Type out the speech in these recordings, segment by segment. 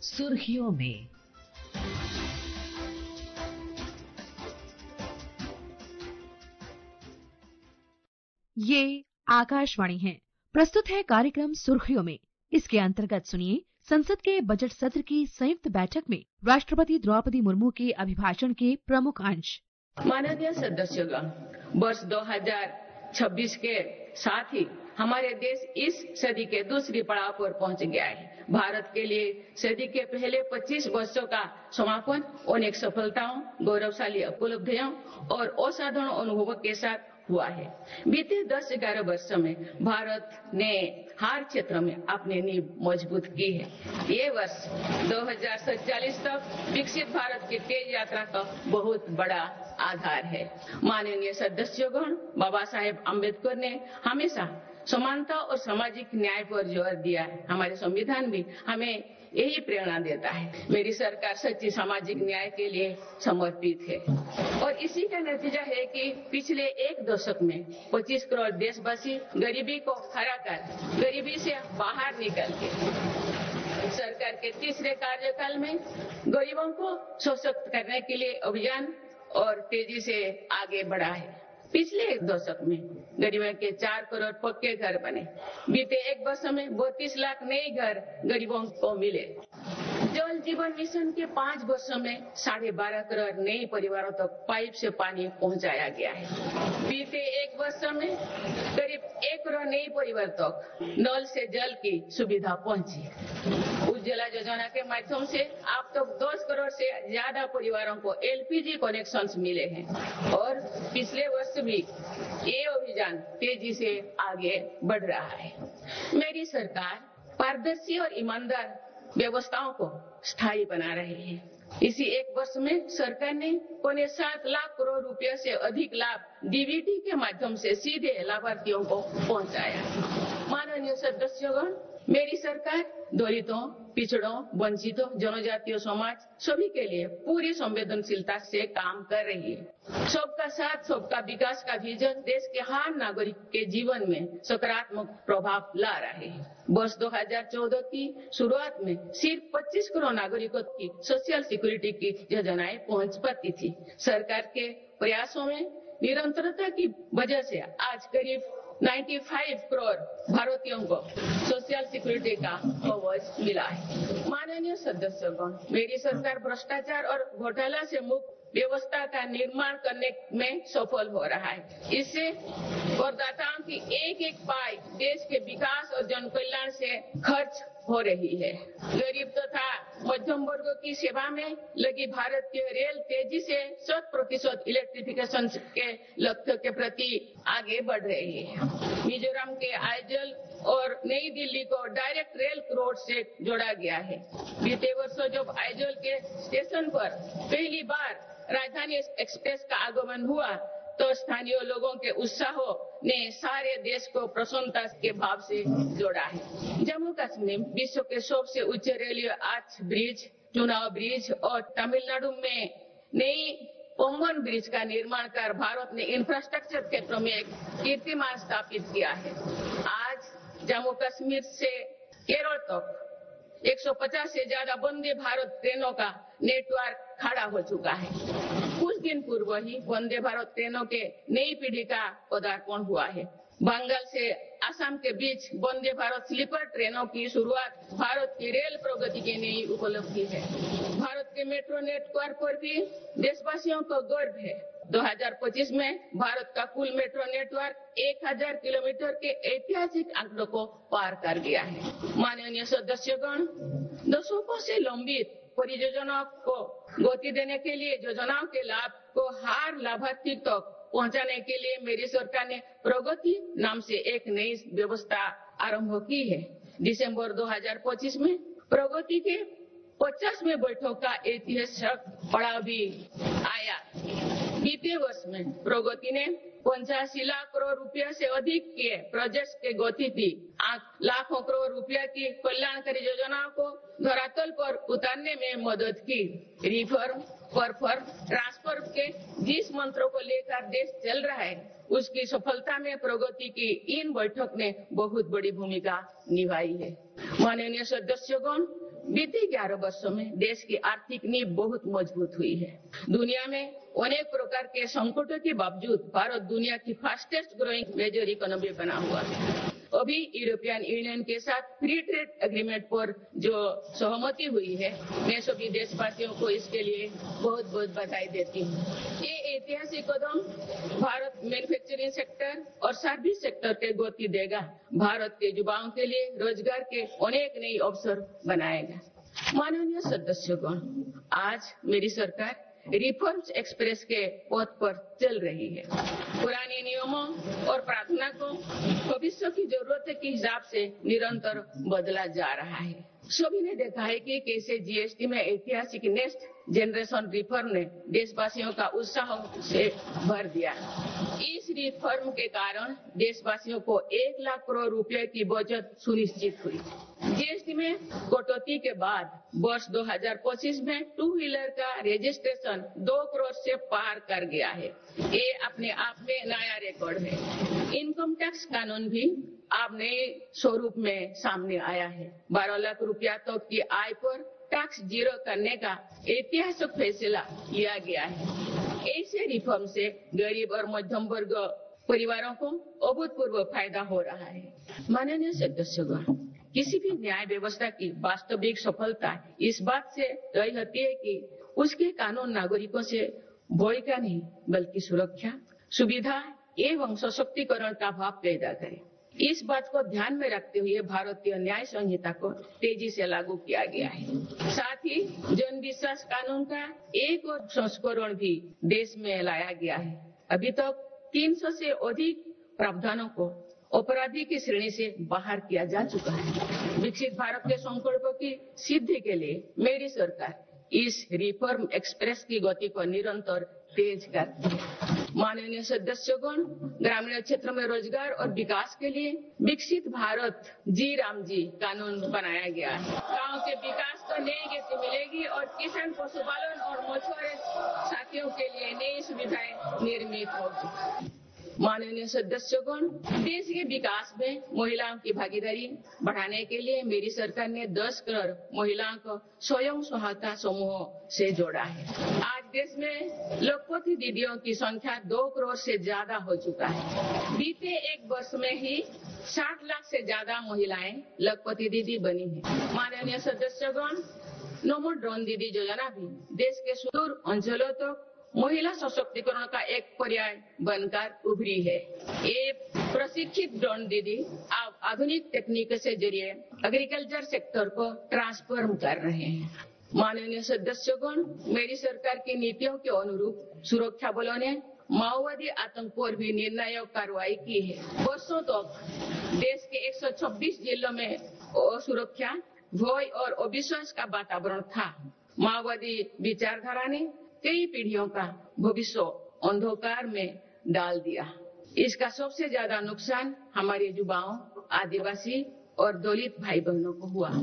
सुर्खियों में। ये आकाशवाणी है। प्रस्तुत है कार्यक्रम सुर्खियों में। इसके अंतर्गत सुनिए संसद के बजट सत्र की संयुक्त बैठक में राष्ट्रपति द्रौपदी मुर्मू के अभिभाषण के प्रमुख अंश। माननीय सदस्यगण, वर्ष 2026 के साथ ही हमारे देश इस सदी के दूसरी पड़ाव पर पहुंच गया है। भारत के लिए सदी के पहले 25 वर्षों का समापन अनेक सफलताओं, गौरवशाली उपलब्धियों और असाधारण अनुभवों के साथ हुआ है। बीते 10-11 वर्षों में भारत ने हर क्षेत्र में अपनी नींव मजबूत की है। ये वर्ष 2047 तक विकसित भारत की तेज यात्रा का बहुत बड़ा आधार है। माननीय सदस्यगण, बाबा साहेब अम्बेडकर ने हमेशा समानता और सामाजिक न्याय पर जोर दिया है। हमारे संविधान भी हमें यही प्रेरणा देता है। मेरी सरकार सच्ची सामाजिक न्याय के लिए समर्पित है और इसी का नतीजा है कि पिछले एक दशक में 25 करोड़ देशवासी गरीबी को हराकर गरीबी से बाहर निकल के सरकार के तीसरे कार्यकाल में गरीबों को सशक्त करने के लिए अभियान और तेजी से आगे बढ़ा है। पिछले एक दशक में गरीबों के 4 करोड़ पक्के घर बने। बीते एक वर्ष में 32 लाख नए घर गरीबों को मिले। जल जीवन मिशन के 5 वर्षों में 12.5 करोड़ नए परिवारों तक पाइप से पानी पहुंचाया गया है। बीते एक वर्ष में करीब 1 करोड़ नए परिवार तक नल से जल की सुविधा पहुंची। उज्ज्वला योजना के माध्यम से अब तक 10 करोड़ से ज्यादा परिवारों को एलपीजी कनेक्शंस मिले हैं और पिछले वर्ष भी ये अभियान तेजी से आगे बढ़ रहा है। मेरी सरकार पारदर्शी और ईमानदार व्यवस्थाओं को स्थायी बना रही है। इसी एक वर्ष में सरकार ने 7 लाख करोड़ रुपए से अधिक लाभ डीबीटी के माध्यम से सीधे लाभार्थियों को पहुंचाया। माननीय सदस्यगण, मेरी सरकार दलितों, पिछड़ों, वंचितों, जनजातीय समाज सभी के लिए पूरी संवेदनशीलता से काम कर रही है। सबका साथ सबका विकास का विजन देश के हर नागरिक के जीवन में सकारात्मक प्रभाव ला रहा है। वर्ष 2014 की शुरुआत में सिर्फ 25 करोड़ नागरिकों की सोशल सिक्योरिटी की योजनाएं पहुंच पाती थी। सरकार के प्रयासों में निरंतरता की वजह से आज करीब 95 करोड़ भारतीयों को सोशल सिक्योरिटी का कवच मिला है। माननीय सदस्यगण, मेरी सरकार भ्रष्टाचार और घोटाला से मुक्त व्यवस्था का निर्माण करने में सफल हो रहा है। इससे करदाताओं की एक पाई देश के विकास और जन कल्याण से खर्च हो रही है। गरीब तथा मध्यम वर्ग की सेवा में लगी भारतीय रेल तेजी से 100% इलेक्ट्रिफिकेशन के लक्ष्य के प्रति आगे बढ़ रही है। मिजोरम के आइजल और नई दिल्ली को डायरेक्ट रेल रोड से जोड़ा गया है। बीते वर्षों जब आइजल के स्टेशन पर पहली बार राजधानी एक्सप्रेस का आगमन हुआ तो स्थानीय लोगों के उत्साह ने सारे देश को प्रसन्नता के भाव से जोड़ा है। जम्मू कश्मीर विश्व के सबसे ऊंचे railway arch bridge, Chenab bridge और तमिलनाडु में नई पम्बन ब्रिज का निर्माण कर भारत ने इंफ्रास्ट्रक्चर क्षेत्र में एक कीर्तिमान स्थापित किया है। आज जम्मू कश्मीर से केरल तक 150 से ज्यादा वंदे भारत ट्रेनों का नेटवर्क खड़ा हो चुका है। कुछ दिन पूर्व ही वंदे भारत ट्रेनों के नई पीढ़ी का पदार्पण हुआ है। बंगाल से असम के बीच वंदे भारत स्लीपर ट्रेनों की शुरुआत भारत की रेल प्रगति की नई उपलब्धि है। भारत के मेट्रो नेटवर्क पर भी देशवासियों को गर्व है। 2025 में भारत का कुल मेट्रो नेटवर्क 1000 किलोमीटर के ऐतिहासिक आंकड़ों को पार कर गया है। माननीय सदस्यगण, दशकों से लंबित परियोजनाओं को गति देने के लिए योजनाओं के लाभ को हर लाभार्थी तक पहुंचाने के लिए मेरी सरकार ने प्रगति नाम से एक नई व्यवस्था आरंभ की है। दिसंबर 2025 में प्रगति के 50वें बैठक का ऐतिहासिक पड़ाव भी आया। बीते वर्ष में प्रगति ने 85 लाख करोड़ रुपया से अधिक के प्रोजेक्ट्स के गति दी। लाखों करोड़ रुपया की कल्याणकारी योजनाओं को धरातल पर उतारने में मदद की। रिफॉर्म, परफॉर्म, ट्रांसफर के जिस मंत्रों को लेकर देश चल रहा है उसकी सफलता में प्रगति की इन बैठक ने बहुत बड़ी भूमिका निभाई है। माननीय सदस्यगण, बीते 11 वर्षों में देश की आर्थिक नींव बहुत मजबूत हुई है। दुनिया में अनेक प्रकार के संकटों के बावजूद भारत दुनिया की फास्टेस्ट ग्रोइंग मेजर इकोनॉमी बना हुआ है। अभी यूरोपियन यूनियन के साथ फ्री ट्रेड एग्रीमेंट पर जो सहमति हुई है, मैं सभी देशवासियों को इसके लिए बहुत बहुत बधाई देती हूँ। ये ऐतिहासिक कदम भारत मैन्युफैक्चरिंग सेक्टर और सर्विस सेक्टर के गति देगा, भारत के युवाओं के लिए रोजगार के अनेक नए अवसर बनाएगा। माननीय सदस्यगण, आज मेरी सरकार रिफॉर्म्स एक्सप्रेस के पथ पर चल रही है। पुराने नियमों और प्रार्थना को भविष्य की जरूरत के हिसाब से निरंतर बदला जा रहा है। सभी ने देखा है कि कैसे जीएसटी में ऐतिहासिक नेक्स्ट जनरेशन रिफॉर्म ने देशवासियों का उत्साह से भर दिया। इस रिफॉर्म के कारण देशवासियों को 1 लाख करोड़ रुपए की बचत सुनिश्चित हुई। जीएसटी में कटौती के बाद वर्ष 2025 में 2 व्हीलर का रजिस्ट्रेशन 2 करोड़ से पार कर गया है। ये अपने आप में नया रिकॉर्ड है। इनकम टैक्स कानून भी अब नए स्वरूप में सामने आया है। 12 लाख रुपया तक की आय पर टैक्स जीरो करने का ऐतिहासिक फैसला लिया गया है। ऐसे रिफॉर्म से गरीब और मध्यम वर्ग परिवारों को अभूतपूर्व फायदा हो रहा है। माननीय सदस्यगण, किसी भी न्याय व्यवस्था की वास्तविक सफलता इस बात से तय होती है कि उसके कानून नागरिकों से भय का नहीं बल्कि सुरक्षा, सुविधा एवं सशक्तिकरण का भाव पैदा करे। इस बात को ध्यान में रखते हुए भारतीय न्याय संहिता को तेजी से लागू किया गया है। साथ ही जन विश्वास कानून का एक और संस्करण भी देश में लाया गया है। अभी तक 300 से अधिक प्रावधानों को अपराधी की श्रेणी से बाहर किया जा चुका है। विकसित भारत के संकल्पों की सिद्धि के लिए मेरी सरकार इस रिफॉर्म एक्सप्रेस की गति को निरंतर तेज करती है। माननीय सदस्यगण, ग्रामीण क्षेत्र में रोजगार और विकास के लिए विकसित भारत जी राम जी कानून बनाया गया है। गांव के विकास को नई गति मिलेगी और किसान, पशुपालन और मछुआरे साथियों के लिए नई सुविधाएं निर्मित होगी। माननीय सदस्यगण, देश के विकास में महिलाओं की भागीदारी बढ़ाने के लिए मेरी सरकार ने 10 करोड़ महिलाओं को स्वयं सहायता समूह से जोड़ा है। आज देश में लखपति दीदियों की संख्या 2 करोड़ से ज्यादा हो चुका है। बीते 1 वर्ष में ही 60 लाख से ज्यादा महिलाएं लखपति दीदी बनी है। माननीय सदस्यगण, नमो ड्रोन दीदी योजना भी देश के सुदूर अंचलों तक महिला सशक्तिकरण का एक पर्याय बनकर उभरी है। ये प्रशिक्षित ड्रोन दीदी अब आधुनिक तकनीक से जरिए एग्रीकल्चर सेक्टर को ट्रांसफॉर्म कर रहे हैं। माननीय सदस्यगण, मेरी सरकार की नीतियों के अनुरूप सुरक्षा बलों ने माओवादी आतंक पर भी निर्णायक कार्रवाई की है। वर्षों तक देश के 126 जिलों में असुरक्षा, भय और अविश्वास का वातावरण था। माओवादी विचारधारा ने कई पीढ़ियों का भविष्य अंधकार में डाल दिया। इसका सबसे ज्यादा नुकसान हमारे युवाओं, आदिवासी और दलित भाई बहनों को हुआ।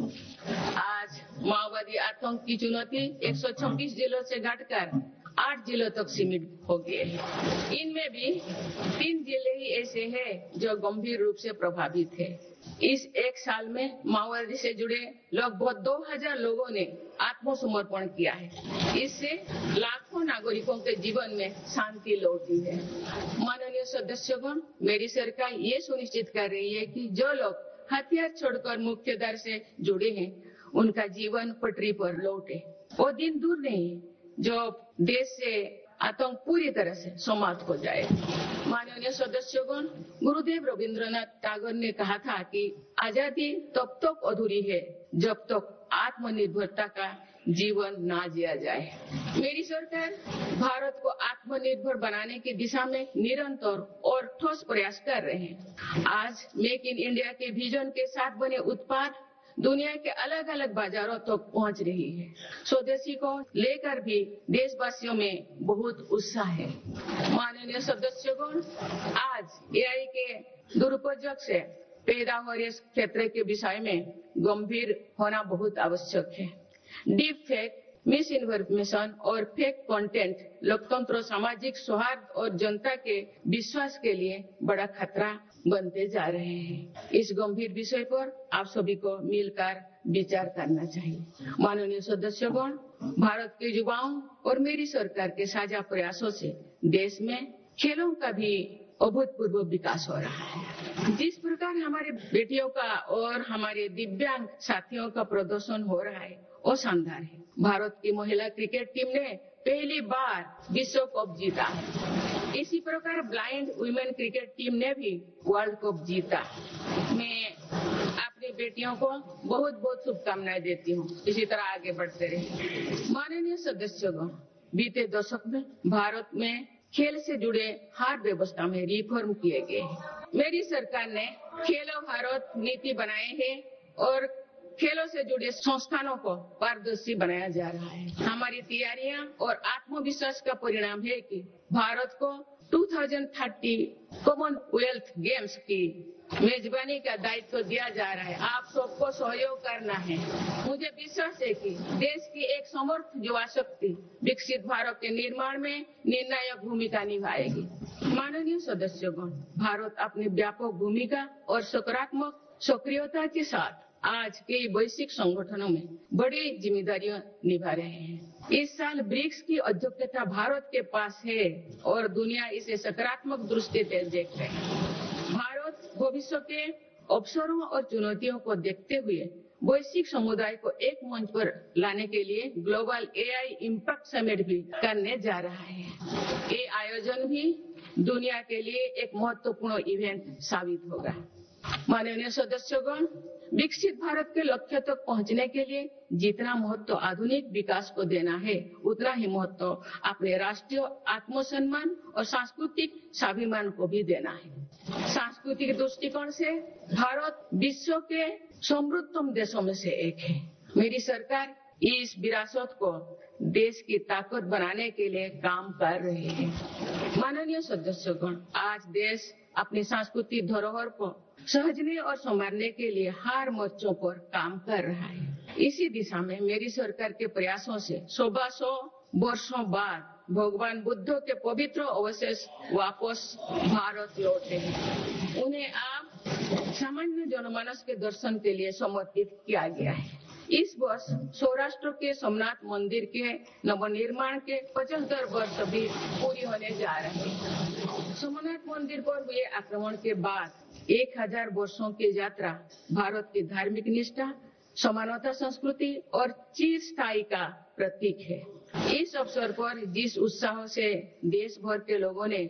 आज माओवादी आतंक की चुनौती 126 जिलों से घटकर 8 जिलों तक सीमित हो गए हैं। इनमें भी 3 जिले ही ऐसे हैं जो गंभीर रूप से प्रभावित है। इस 1 साल में माओवादी से जुड़े लगभग 2000 लोगों ने आत्मसमर्पण किया है। इससे लाखों नागरिकों के जीवन में शांति लौटी है। माननीय सदस्यगण, मेरी सरकार ये सुनिश्चित कर रही है कि जो लोग हथियार छोड़कर मुख्यधारा से जुड़े हैं, उनका जीवन पटरी पर लौटे। वो दिन दूर नहीं जो देश से आतंक पूरी तरह से समाप्त हो जाए। माननीय सदस्यगण, गुरुदेव रविंद्रनाथ टैगोर ने कहा था कि आजादी तब तक अधूरी है जब तक आत्मनिर्भरता का जीवन ना जिया जाए। मेरी सरकार भारत को आत्मनिर्भर बनाने की दिशा में निरंतर और ठोस प्रयास कर रहे हैं। आज मेक इन इंडिया के विजन के साथ बने उत्पाद दुनिया के अलग अलग बाजारों तक तो पहुंच रही है। स्वदेशी को लेकर भी देशवासियों में बहुत उत्साह है। माननीय सदस्यगण, आज एआई के दुरुपयोग से पैदा हो रहे क्षेत्र के विषय में गंभीर होना बहुत आवश्यक है। डीप फेक, मिस इन्फॉर्मेशन और फेक कंटेंट लोकतंत्र, सामाजिक सौहार्द और जनता के विश्वास के लिए बड़ा खतरा बनते जा रहे हैं। इस गंभीर विषय पर आप सभी को मिलकर विचार करना चाहिए। माननीय सदस्यगण, भारत के युवाओं और मेरी सरकार के साझा प्रयासों से देश में खेलों का भी अभूतपूर्व विकास हो रहा है। जिस प्रकार हमारे बेटियों का और हमारे दिव्यांग साथियों का प्रदर्शन हो रहा है वो शानदार है। भारत की महिला क्रिकेट टीम ने पहली बार विश्व कप जीता। इसी प्रकार ब्लाइंड वुमेन क्रिकेट टीम ने भी वर्ल्ड कप जीता। मैं अपनी बेटियों को बहुत बहुत शुभकामनाएं देती हूँ। इसी तरह आगे बढ़ते रहे। माननीय सदस्यगण, बीते दशक में भारत में खेल से जुड़े हर व्यवस्था में रिफॉर्म किए गए हैं। मेरी सरकार ने खेलो भारत नीति बनाए हैं और खेलों से जुड़े संस्थानों को पारदर्शी बनाया जा रहा है। हमारी तैयारियां और आत्मविश्वास का परिणाम है कि भारत को 2030 कॉमनवेल्थ गेम्स की मेजबानी का दायित्व दिया जा रहा है। आप सबको सहयोग करना है। मुझे विश्वास है कि देश की एक समर्थ युवा शक्ति विकसित भारत के निर्माण में निर्णायक भूमिका निभाएगी। माननीय सदस्यगण, भारत अपनी व्यापक भूमिका और सकारात्मक सक्रियता के साथ आज कई वैश्विक संगठनों में बड़ी जिम्मेदारियां निभा रहे हैं। इस साल ब्रिक्स की अध्यक्षता भारत के पास है और दुनिया इसे सकारात्मक दृष्टि से देख रही है। भारत भविष्य के अवसरों और चुनौतियों को देखते हुए वैश्विक समुदाय को एक मंच पर लाने के लिए ग्लोबल एआई इम्पैक्ट समिट भी करने जा रहा है। ये आयोजन भी दुनिया के लिए एक महत्वपूर्ण इवेंट साबित होगा। माननीय सदस्यगण, विकसित भारत के लक्ष्य तक पहुंचने के लिए जितना महत्व आधुनिक विकास को देना है, उतना ही महत्व अपने राष्ट्रीय आत्मसम्मान और सांस्कृतिक स्वाभिमान को भी देना है। सांस्कृतिक दृष्टिकोण से भारत विश्व के समृद्धतम देशों में से एक है। मेरी सरकार इस विरासत को देश की ताकत बनाने के लिए काम कर रही है। माननीय सदस्यगण, आज देश अपनी सांस्कृतिक धरोहर को सहेजने और संवारने के लिए हर मोर्चों पर काम कर रहा है। इसी दिशा में मेरी सरकार के प्रयासों से 100 वर्षों बाद भगवान बुद्ध के पवित्र अवशेष वापस भारत लौटे हैं। उन्हें अब सामान्य जनमानस के दर्शन के लिए समर्पित किया गया है। इस वर्ष सौराष्ट्र के सोमनाथ मंदिर के नवनिर्माण के 75 वर्ष भी पूरी होने जा रहे हैं। सोमनाथ मंदिर पर हुए आक्रमण के बाद 1000 वर्षों की यात्रा भारत की धार्मिक निष्ठा, समानता संस्कृति और चिरस्थायी का प्रतीक है। इस अवसर पर जिस उत्साह से देश भर के लोगों ने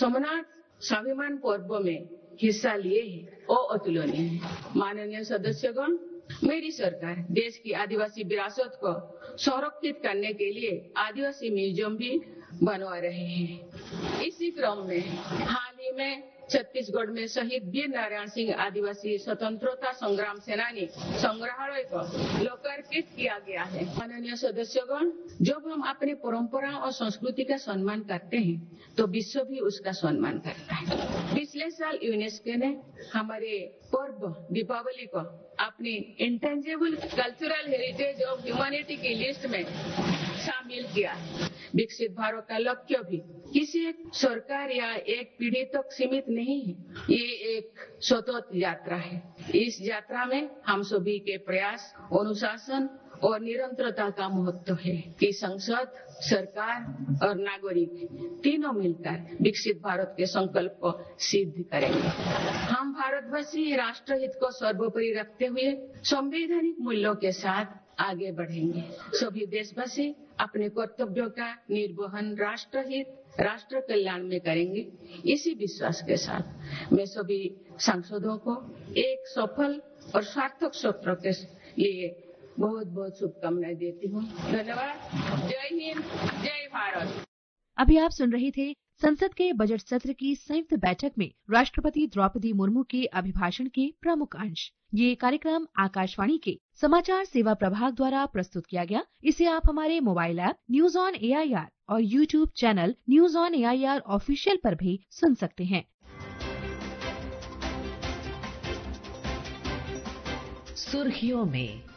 सोमनाथ स्वाभिमान पर्व में हिस्सा लिए हैं, वो अतुलनीय है। माननीय सदस्यगण, मेरी सरकार देश की आदिवासी विरासत को संरक्षित करने के लिए आदिवासी म्यूजियम भी बनवा रहे हैं। इसी क्रम में हाल ही में छत्तीसगढ़ में शहीद वीर नारायण सिंह आदिवासी स्वतंत्रता संग्राम सेनानी संग्रहालय को लोकार्पित किया गया है। माननीय सदस्यगण, जब हम अपनी परंपरा और संस्कृति का सम्मान करते हैं तो विश्व भी उसका सम्मान करता है। पिछले साल यूनेस्को ने हमारे पर्व दीपावली को अपनी intangible cultural heritage of humanity की लिस्ट में शामिल किया। विकसित भारत का लक्ष्य भी किसी एक सरकार या एक पीढ़ी तक सीमित नहीं है। ये एक सतत यात्रा है। इस यात्रा में हम सभी के प्रयास, अनुशासन और निरंतरता का महत्व है कि संसद, सरकार और नागरिक तीनों मिलकर विकसित भारत के संकल्प को सिद्ध करेंगे। हम भारतवासी राष्ट्रहित को सर्वोपरि रखते हुए संवैधानिक मूल्यों के साथ आगे बढ़ेंगे। सभी देशवासी अपने कर्तव्यों का निर्वहन राष्ट्रहित, राष्ट्र कल्याण में करेंगे। इसी विश्वास के साथ मैं सभी सांसदों को एक सफल और सार्थक सत्र के लिए बहुत बहुत शुभकामनाएं देती हूँ। धन्यवाद। जय हिंद, जय भारत। अभी आप सुन रहे थे संसद के बजट सत्र की संयुक्त बैठक में राष्ट्रपति द्रौपदी मुर्मू के अभिभाषण के प्रमुख अंश। ये कार्यक्रम आकाशवाणी के समाचार सेवा प्रभाग द्वारा प्रस्तुत किया गया। इसे आप हमारे mobile app news on AIR और YouTube channel news on AIR official पर भी सुन सकते हैं। सुर्खियों में